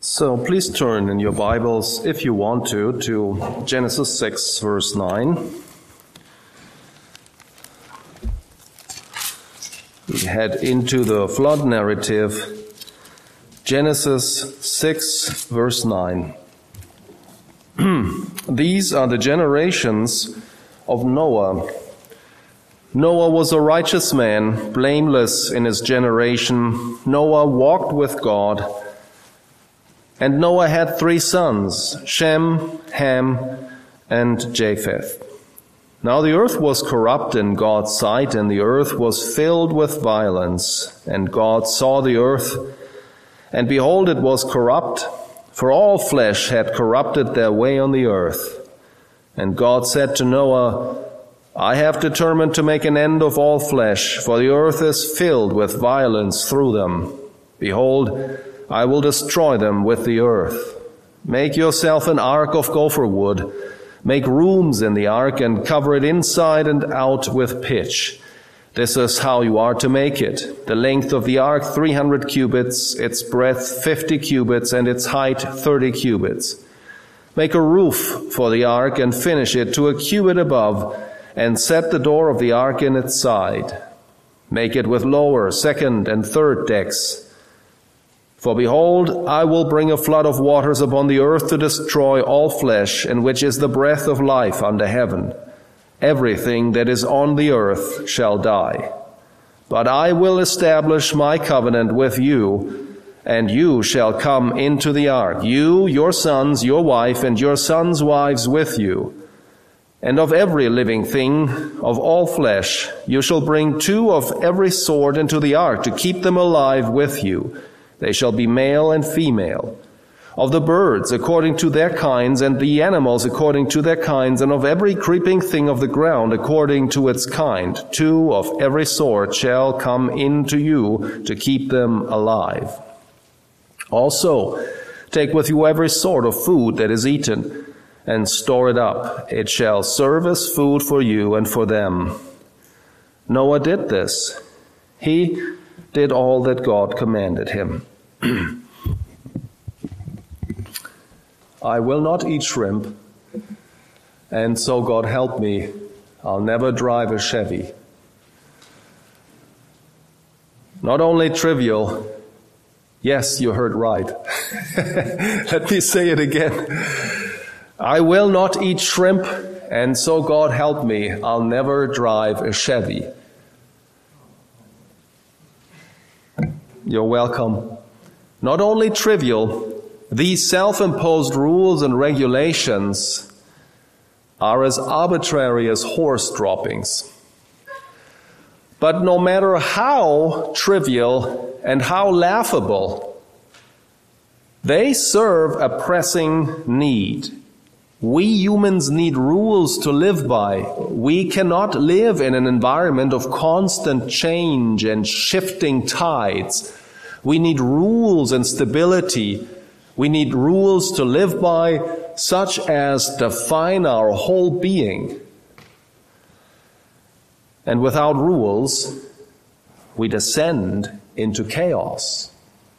So please turn in your Bibles, if you want to Genesis 6, verse 9. We head into the flood narrative. Genesis 6, verse 9. These are the generations of Noah. Noah was a righteous man, blameless in his generation. Noah walked with God. And Noah had 3 sons, Shem, Ham, and Japheth. Now the earth was corrupt in God's sight, and the earth was filled with violence. And God saw the earth, and behold, it was corrupt, for all flesh had corrupted their way on the earth. And God said to Noah, I have determined to make an end of all flesh, for the earth is filled with violence through them. Behold, I will destroy them with the earth. Make yourself an ark of gopher wood. Make rooms in the ark and cover it inside and out with pitch. This is how you are to make it. The length of the ark 300 cubits, its breadth 50 cubits, and its height 30 cubits. Make a roof for the ark and finish it to a cubit above, and set the door of the ark in its side. Make it with lower, second, and third decks. For behold, I will bring a flood of waters upon the earth to destroy all flesh, in which is the breath of life under heaven. Everything that is on the earth shall die. But I will establish my covenant with you, and you shall come into the ark, you, your sons, your wife, and your sons' wives with you. And of every living thing, of all flesh, you shall bring 2 of every sort into the ark to keep them alive with you. They shall be male and female. Of the birds according to their kinds, and the animals according to their kinds, and of every creeping thing of the ground according to its kind, 2 of every sort shall come into you to keep them alive. Also, take with you every sort of food that is eaten, and store it up. It shall serve as food for you and for them. Noah did this. He did all that God commanded him. I will not eat shrimp, and so God help me, I'll never drive a Chevy. Not only trivial, yes, you heard right. Let me say it again. I will not eat shrimp, and so God help me, I'll never drive a Chevy. You're welcome. Not only trivial, these self-imposed rules and regulations are as arbitrary as horse droppings. But no matter how trivial and how laughable, they serve a pressing need. We humans need rules to live by. We cannot live in an environment of constant change and shifting tides. We need rules and stability. We need rules to live by, such as define our whole being. And without rules, we descend into chaos.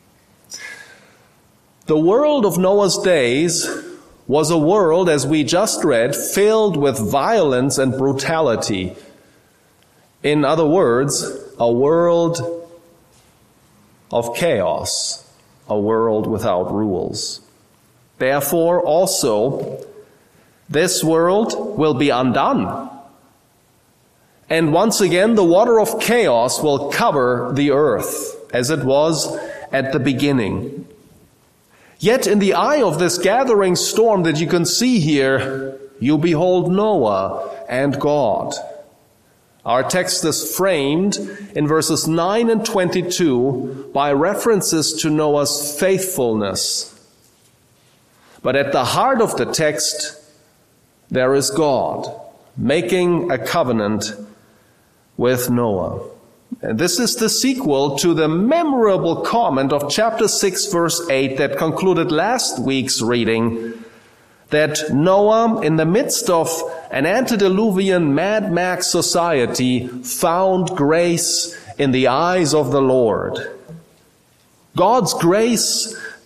The world of Noah's days was a world, as we just read, filled with violence and brutality. In other words, a world of chaos, a world without rules. Therefore, also, this world will be undone. And once again, the water of chaos will cover the earth, as it was at the beginning. Yet in the eye of this gathering storm that you can see here, you behold Noah and God. Our text is framed in verses 9 and 22 by references to Noah's faithfulness. But at the heart of the text, there is God making a covenant with Noah. And this is the sequel to the memorable comment of chapter 6, verse 8 that concluded last week's reading, that Noah, in the midst of an antediluvian Mad Max society, found grace in the eyes of the Lord. God's grace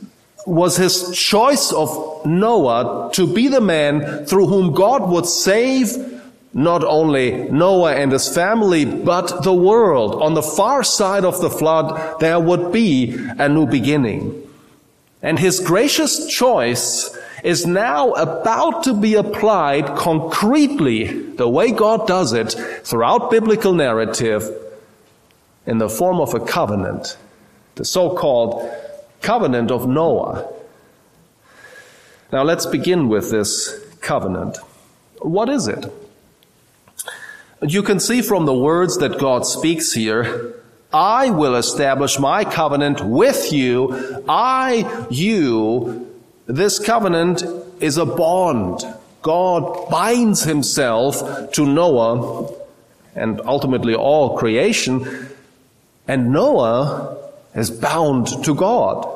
was his choice of Noah to be the man through whom God would save not only Noah and his family, but the world. On the far side of the flood, there would be a new beginning. And his gracious choice is now about to be applied concretely, the way God does it throughout biblical narrative, in the form of a covenant, the so-called covenant of Noah. Now let's begin with this covenant. What is it? You can see from the words that God speaks here, I will establish my covenant with you. This covenant is a bond. God binds himself to Noah and ultimately all creation, and Noah is bound to God.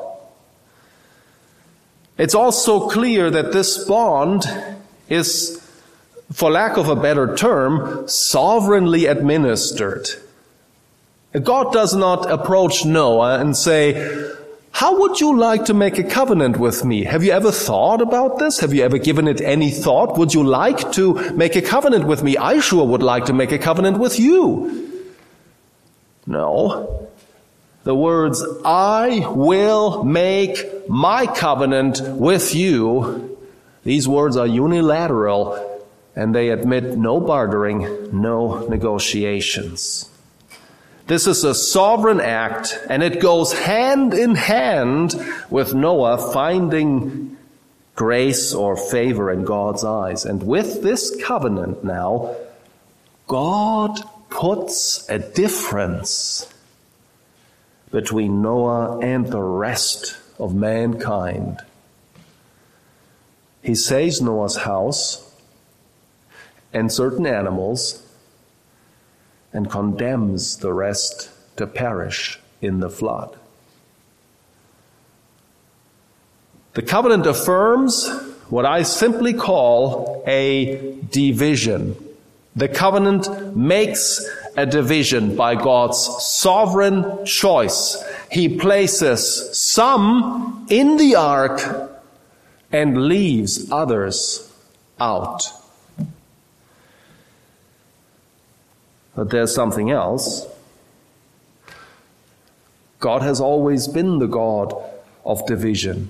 It's also clear that this bond is, for lack of a better term, sovereignly administered. God does not approach Noah and say, how would you like to make a covenant with me? Have you ever thought about this? Have you ever given it any thought? Would you like to make a covenant with me? I sure would like to make a covenant with you. No. The words, I will make my covenant with you, these words are unilateral, and they admit no bartering, no negotiations. This is a sovereign act, and it goes hand in hand with Noah finding grace or favor in God's eyes. And with this covenant now, God puts a difference between Noah and the rest of mankind. He saves Noah's house and certain animals and condemns the rest to perish in the flood. The covenant affirms what I simply call a division. The covenant makes a division by God's sovereign choice. He places some in the ark and leaves others out. But there's something else. God has always been the God of division.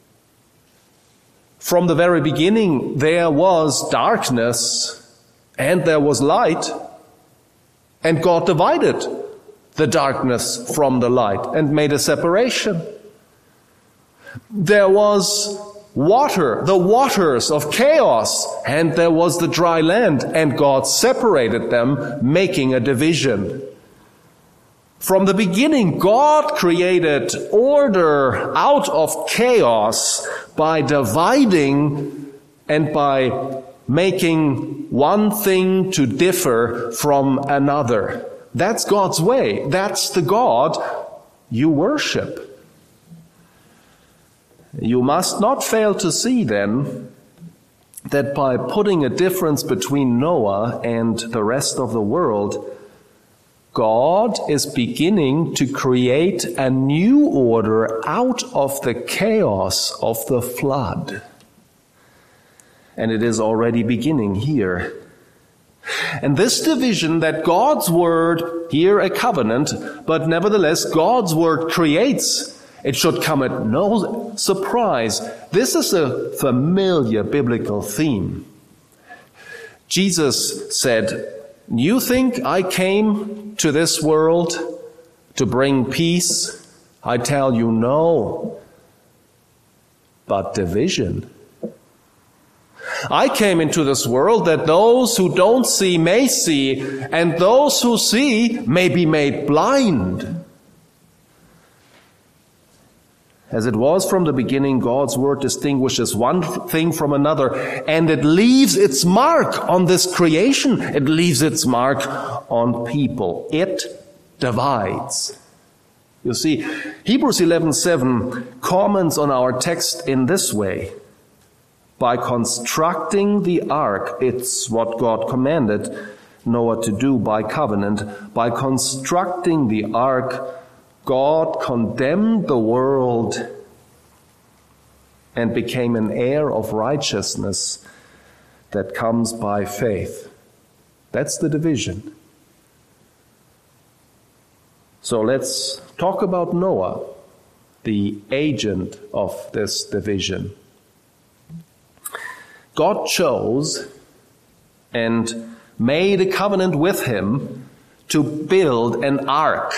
From the very beginning, there was darkness and there was light, and God divided the darkness from the light and made a separation. There was water, the waters of chaos, and there was the dry land, and God separated them, making a division. From the beginning, God created order out of chaos by dividing and by making one thing to differ from another. That's God's way. That's the God you worship. You must not fail to see, then, that by putting a difference between Noah and the rest of the world, God is beginning to create a new order out of the chaos of the flood. And it is already beginning here. And this division that God's word, here a covenant, but nevertheless God's word creates, it should come at no surprise. This is a familiar biblical theme. Jesus said, "You think I came to this world to bring peace? I tell you no, but division. I came into this world that those who don't see may see, and those who see may be made blind." As it was from the beginning, God's word distinguishes one thing from another, and it leaves its mark on this creation. It leaves its mark on people. It divides. You see, Hebrews 11:7 comments on our text in this way. By constructing the ark, it's what God commanded Noah to do by covenant. By constructing the ark, God condemned the world and became an heir of righteousness that comes by faith. That's the division. So let's talk about Noah, the agent of this division. God chose and made a covenant with him to build an ark.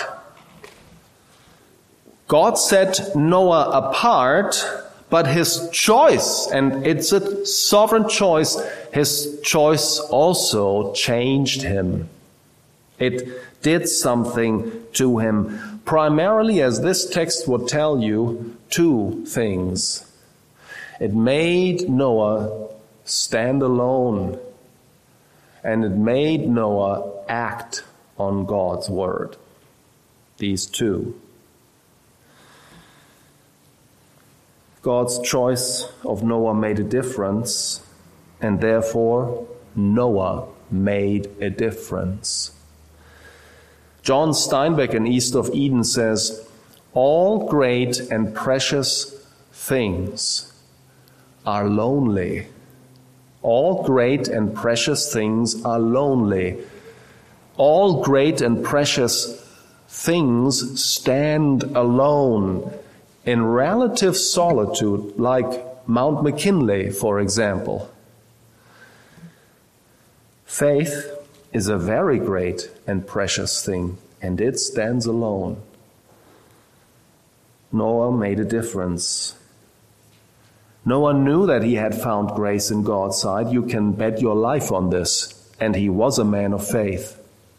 God set Noah apart, but his choice, and it's a sovereign choice, his choice also changed him. It did something to him. Primarily, as this text would tell you, two things. It made Noah stand alone, and it made Noah act on God's word. These two. God's choice of Noah made a difference, and therefore Noah made a difference. John Steinbeck in East of Eden says, all great and precious things are lonely. All great and precious things are lonely. All great and precious things stand alone in relative solitude, like Mount McKinley, for example. Faith is a very great and precious thing, and it stands alone. Noah made a difference. Noah knew that he had found grace in God's sight. You can bet your life on this. And he was a man of faith.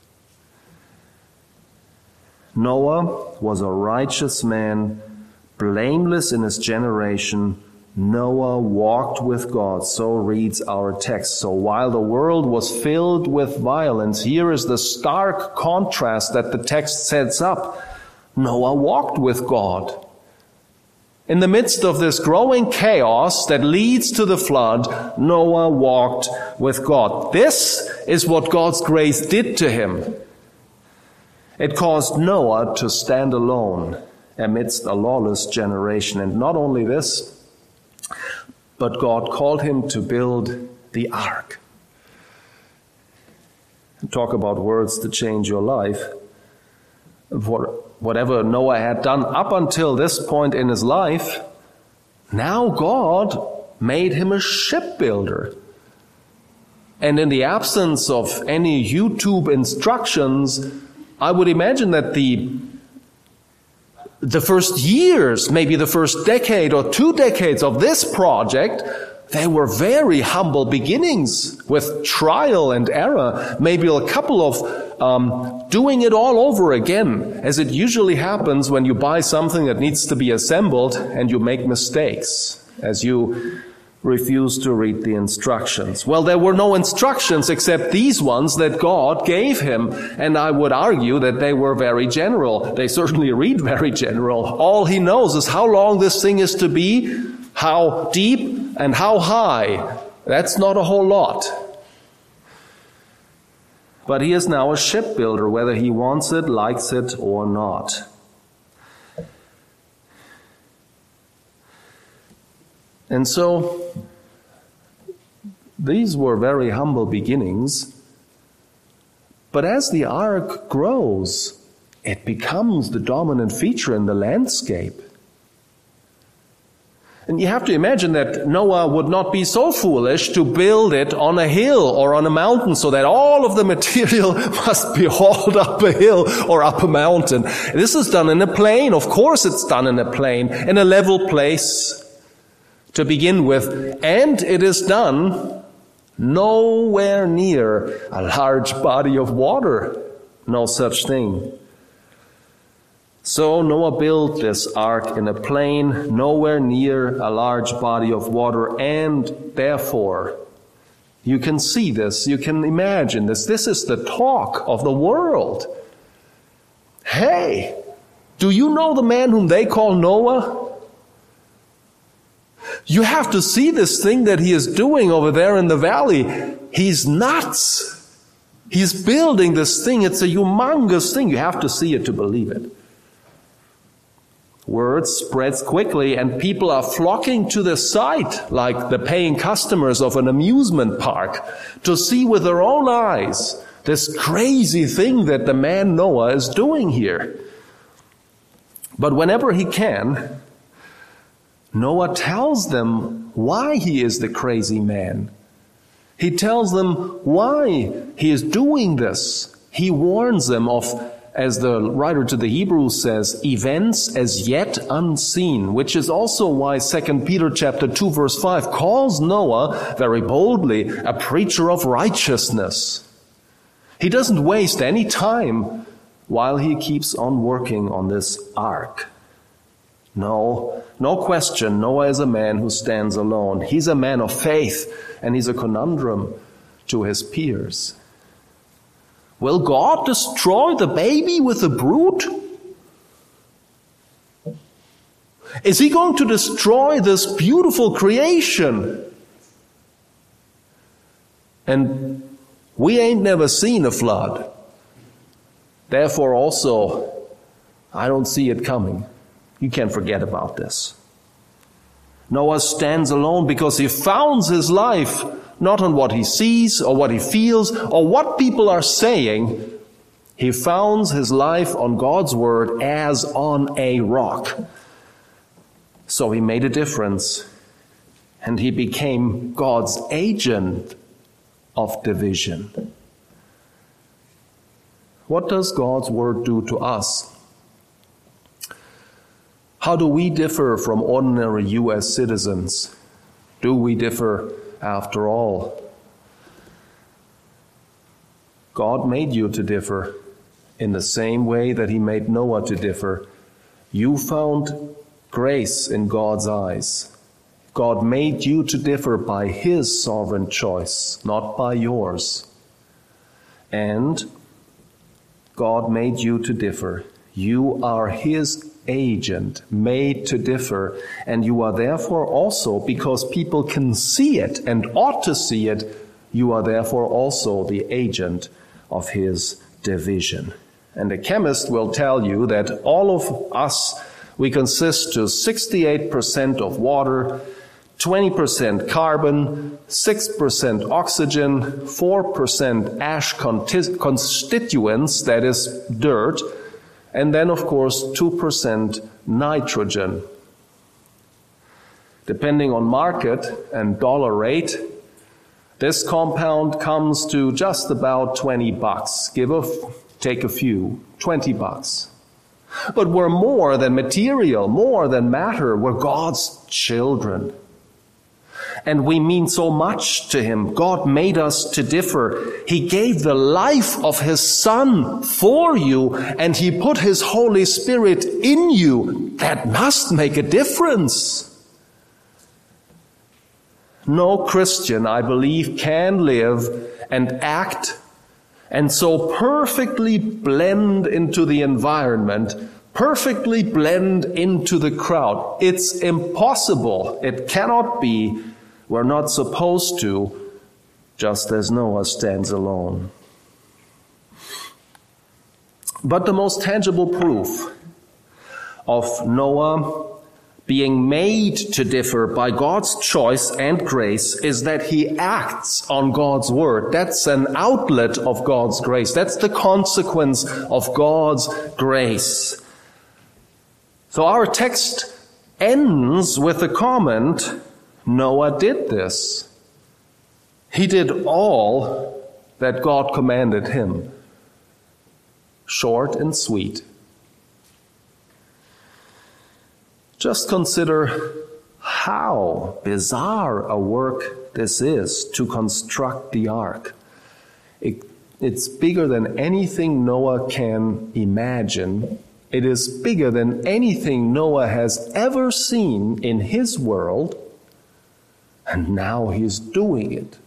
Noah was a righteous man, blameless in his generation. Noah walked with God, so reads our text. So while the world was filled with violence, here is the stark contrast that the text sets up. Noah walked with God. In the midst of this growing chaos that leads to the flood, Noah walked with God. This is what God's grace did to him. It caused Noah to stand alone amidst a lawless generation. And not only this, but God called him to build the ark. Talk about words to change your life. Whatever Noah had done up until this point in his life, now God made him a shipbuilder. And in the absence of any YouTube instructions, I would imagine that the first years, maybe the first decade or 2 decades of this project, they were very humble beginnings with trial and error, maybe a couple of doing it all over again, as it usually happens when you buy something that needs to be assembled and you make mistakes, as you refuse to read the instructions. Well, there were no instructions except these ones that God gave him, and I would argue that they were very general. They certainly read very general. All he knows is how long this thing is to be, how deep, and how high. That's not a whole lot. But he is now a shipbuilder, whether he wants it, likes it, or not. And so, these were very humble beginnings. But as the ark grows, it becomes the dominant feature in the landscape. And you have to imagine that Noah would not be so foolish to build it on a hill or on a mountain so that all of the material must be hauled up a hill or up a mountain. This is done in a plain. Of course it's done in a plain, in a level place to begin with. And it is done nowhere near a large body of water. No such thing. So Noah built this ark in a plain, nowhere near a large body of water, and therefore, you can see this, you can imagine this. This is the talk of the world. Hey, do you know the man whom they call Noah? You have to see this thing that he is doing over there in the valley. He's nuts. He's building this thing. It's a humongous thing. You have to see it to believe it. Word spreads quickly and people are flocking to the site like the paying customers of an amusement park to see with their own eyes this crazy thing that the man Noah is doing here. But whenever he can, Noah tells them why he is the crazy man. He tells them why he is doing this. He warns them of, as the writer to the Hebrews says, events as yet unseen, which is also why 2 Peter chapter 2 verse 5 calls Noah very boldly a preacher of righteousness. He doesn't waste any time while he keeps on working on this ark. No question, Noah is a man who stands alone. He's a man of faith, and he's a conundrum to his peers. Will God destroy the baby with the brood? Is he going to destroy this beautiful creation? And we ain't never seen a flood. Therefore also, I don't see it coming. You can forget about this. Noah stands alone because he founds his life not on what he sees or what he feels or what people are saying. He founds his life on God's word as on a rock. So he made a difference, and he became God's agent of division. What does God's word do to us? How do we differ from ordinary U.S. citizens? Do we differ after all? God made you to differ in the same way that he made Noah to differ. You found grace in God's eyes. God made you to differ by his sovereign choice, not by yours. And God made you to differ. You are his agent, made to differ, and you are therefore also, because people can see it and ought to see it, you are therefore also the agent of his division. And a chemist will tell you that all of us, we consist to 68% of water, 20% carbon, 6% oxygen, 4% ash constituents, that is dirt, and then, of course, 2% nitrogen. Depending on market and dollar rate, this compound comes to just about $20. Give or take a few, $20. But we're more than material, more than matter. We're God's children. And we mean so much to him. God made us to differ. He gave the life of his Son for you, and he put his Holy Spirit in you. That must make a difference. No Christian, I believe, can live and act and so perfectly blend into the environment, perfectly blend into the crowd. It's impossible. It cannot be. We're not supposed to, just as Noah stands alone. But the most tangible proof of Noah being made to differ by God's choice and grace is that he acts on God's word. That's an outlet of God's grace. That's the consequence of God's grace. So our text ends with the comment, Noah did this. He did all that God commanded him. Short and sweet. Just consider how bizarre a work this is to construct the ark. It's bigger than anything Noah can imagine. It is bigger than anything Noah has ever seen in his world. And now he's doing it.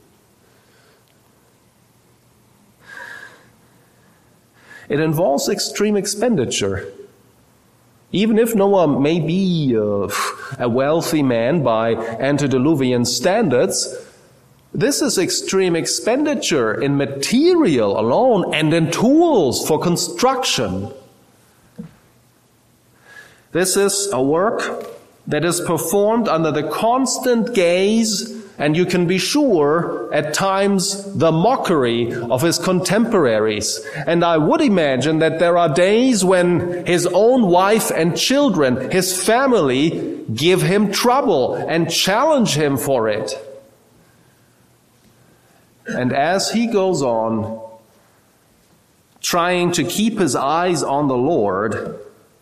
It involves extreme expenditure. Even if Noah may be a wealthy man by antediluvian standards, this is extreme expenditure in material alone and in tools for construction. This is a work that is performed under the constant gaze, and you can be sure, at times, the mockery of his contemporaries. And I would imagine that there are days when his own wife and children, his family, give him trouble and challenge him for it. And as he goes on, trying to keep his eyes on the Lord,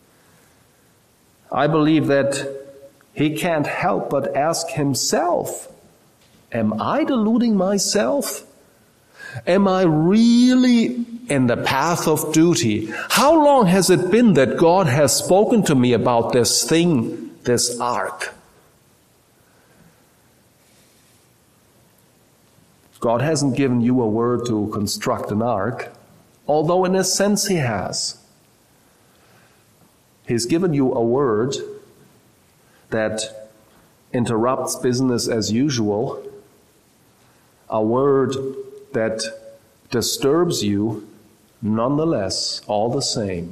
I believe that he can't help but ask himself, am I deluding myself? Am I really in the path of duty? How long has it been that God has spoken to me about this thing, this ark? God hasn't given you a word to construct an ark, although in a sense he has. He's given you a word that interrupts business as usual, a word that disturbs you nonetheless, all the same.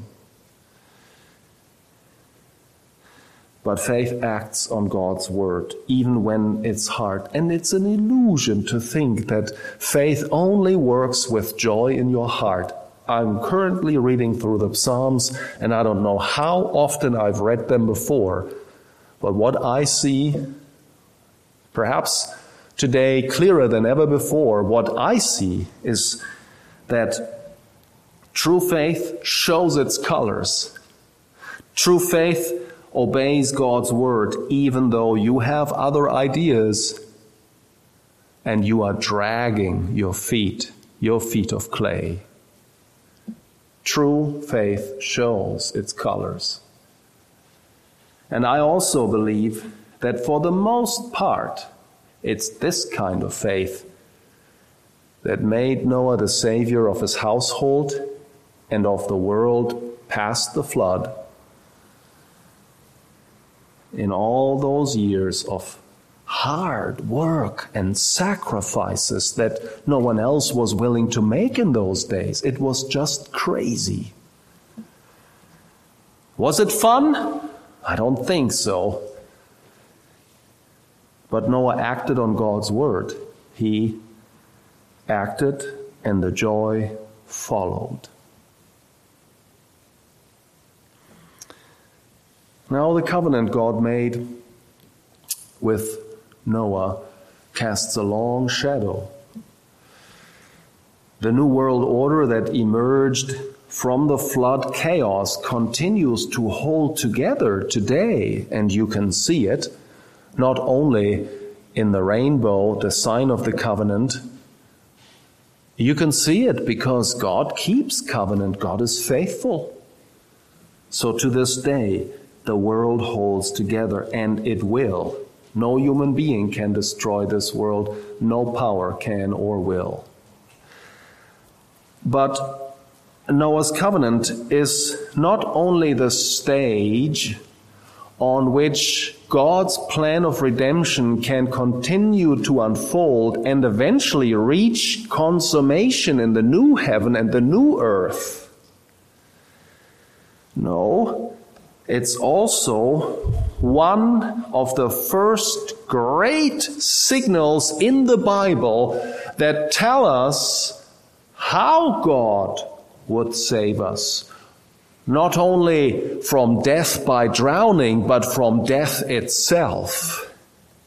But faith acts on God's word, even when it's hard. And it's an illusion to think that faith only works with joy in your heart. I'm currently reading through the Psalms, and I don't know how often I've read them before, but what I see, perhaps today clearer than ever before, what I see is that true faith shows its colors. True faith obeys God's word, even though you have other ideas and you are dragging your feet of clay. True faith shows its colors. And I also believe that for the most part, it's this kind of faith that made Noah the savior of his household and of the world past the flood. In all those years of hard work and sacrifices that no one else was willing to make in those days. It was just crazy. Was it fun? I don't think so. But Noah acted on God's word. He acted, and the joy followed. Now the covenant God made with Noah casts a long shadow. The new world order that emerged from the flood chaos continues to hold together today, and you can see it not only in the rainbow, the sign of the covenant. You can see it because God keeps covenant. God is faithful. So to this day, the world holds together, and it will. No human being can destroy this world. No power can or will. But Noah's covenant is not only the stage on which God's plan of redemption can continue to unfold and eventually reach consummation in the new heaven and the new earth. No, it's also one of the first great signals in the Bible that tell us how God would save us. Not only from death by drowning, but from death itself.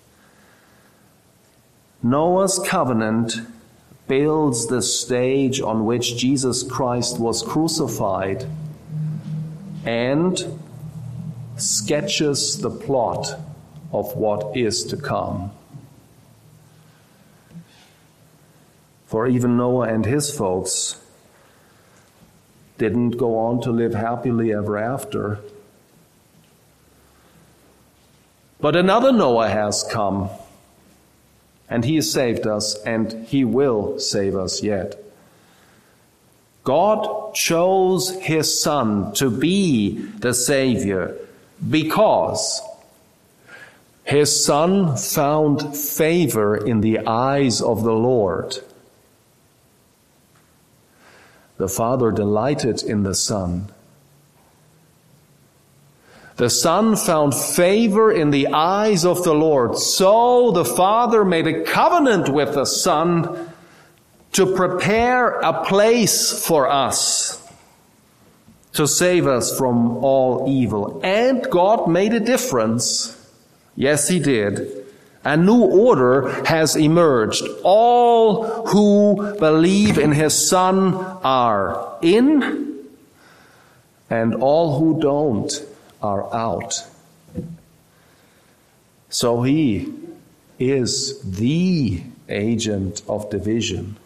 Noah's covenant builds the stage on which Jesus Christ was crucified and sketches the plot of what is to come. For even Noah and his folks didn't go on to live happily ever after. But another Noah has come, and he has saved us, and he will save us yet. God chose his Son to be the Savior because his Son found favor in the eyes of the Lord. The Father delighted in the Son. The Son found favor in the eyes of the Lord. So the Father made a covenant with the Son to prepare a place for us, to save us from all evil. And God made a difference. Yes, He did. A new order has emerged. All who believe in His Son are in, and all who don't are out. So He is the agent of division.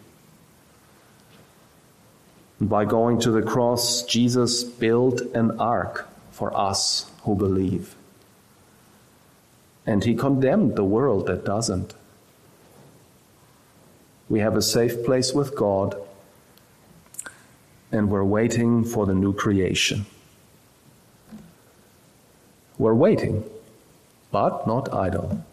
And by going to the cross, Jesus built an ark for us who believe. And He condemned the world that doesn't. We have a safe place with God, and we're waiting for the new creation. We're waiting, but not idle.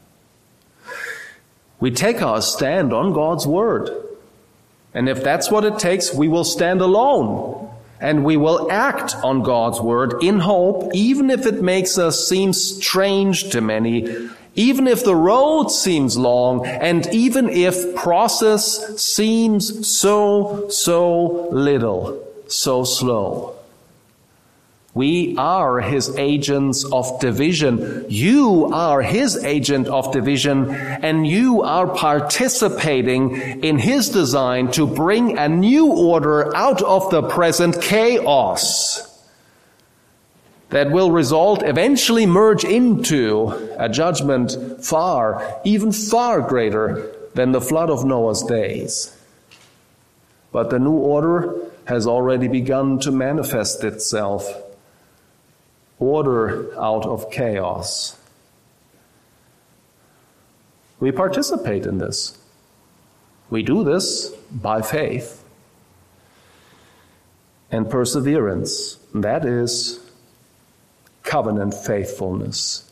We take our stand on God's word. And if that's what it takes, we will stand alone. And we will act on God's word in hope, even if it makes us seem strange to many, even if the road seems long, and even if process seems so little, so slow. We are His agents of division. You are His agent of division, and you are participating in His design to bring a new order out of the present chaos that will eventually merge into a judgment even far greater than the flood of Noah's days. But the new order has already begun to manifest itself. Order out of chaos. We participate in this. We do this by faith and perseverance. That is covenant faithfulness.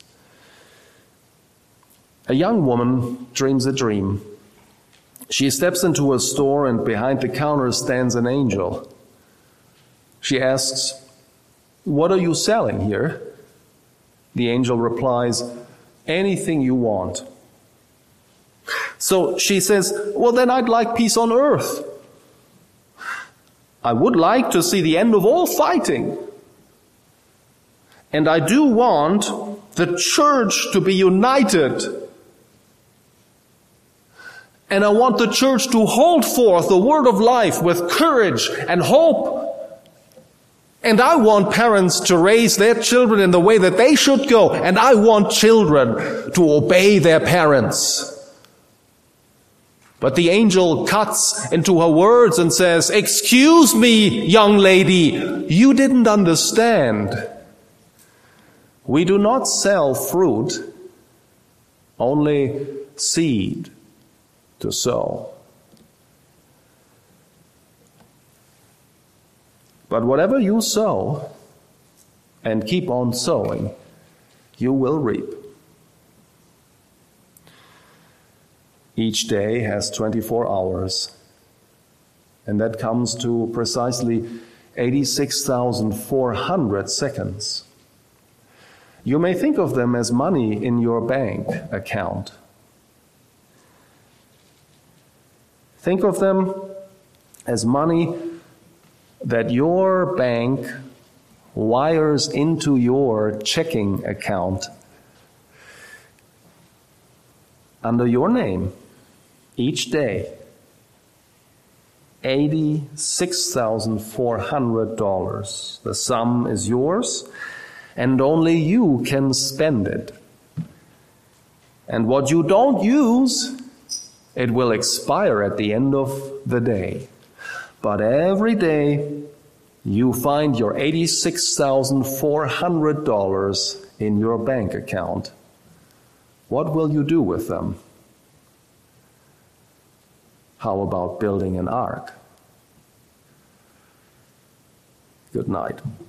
A young woman dreams a dream. She steps into a store, and behind the counter stands an angel. She asks, "What are you selling here?" The angel replies, "Anything you want." So she says, "Well, then I'd like peace on earth. I would like to see the end of all fighting. And I do want the church to be united. And I want the church to hold forth the word of life with courage and hope. And I want parents to raise their children in the way that they should go. And I want children to obey their parents." But the angel cuts into her words and says, "Excuse me, young lady, you didn't understand. We do not sell fruit, only seed to sow. But whatever you sow and keep on sowing, you will reap." Each day has 24 hours, and that comes to precisely 86,400 seconds. You may think of them as money in your bank account. Think of them as money that your bank wires into your checking account under your name each day. $86,400. The sum is yours, and only you can spend it. And what you don't use, it will expire at the end of the day. But every day, you find your $86,400 in your bank account. What will you do with them? How about building an ark? Good night.